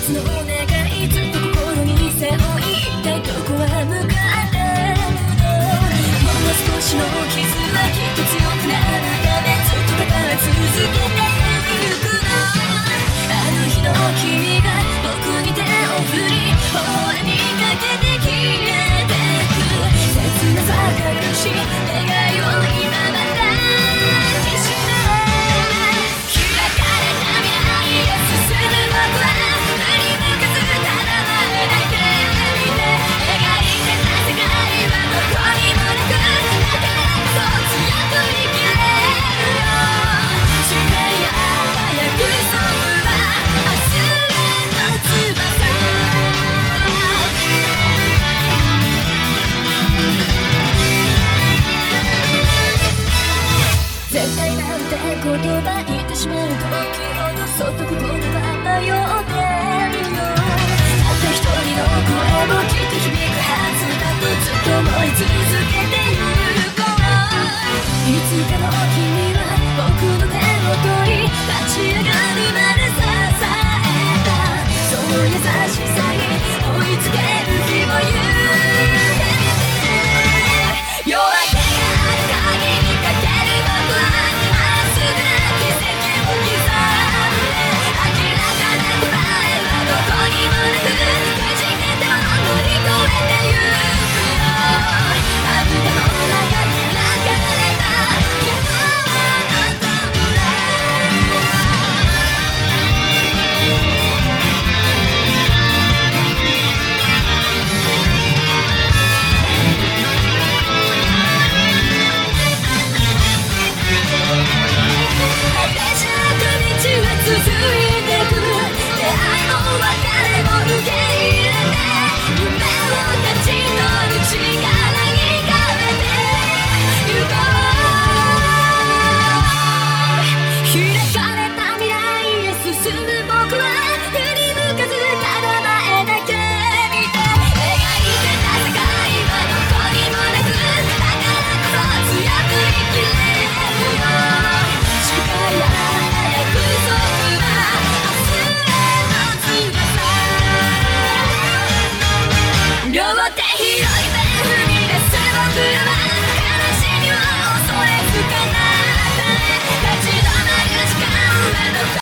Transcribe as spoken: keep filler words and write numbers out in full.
つの願いずっと心に背負い一体どこへ向かってるの。ほんの少しの傷はきっと強くなるためずっと抱え続けてゆくの。あの日の君が僕に手を振り微笑みかけて消えてく切なさ隠し願いを今また消して開かれた未来へ進む僕は振り向かずただ前だけ見て描いてた世界はどこにもなくだからこそ強く生きれるよ。誓い合った約束は明日への翼。絶対なんて言葉言ってしまう時ほどそっと心が迷ってるよ。たった一人の声もきっと響くはずだとずっと思い続けてゆこう。いつかの君は僕の手を取り立ち上がるまで支えたその優しさ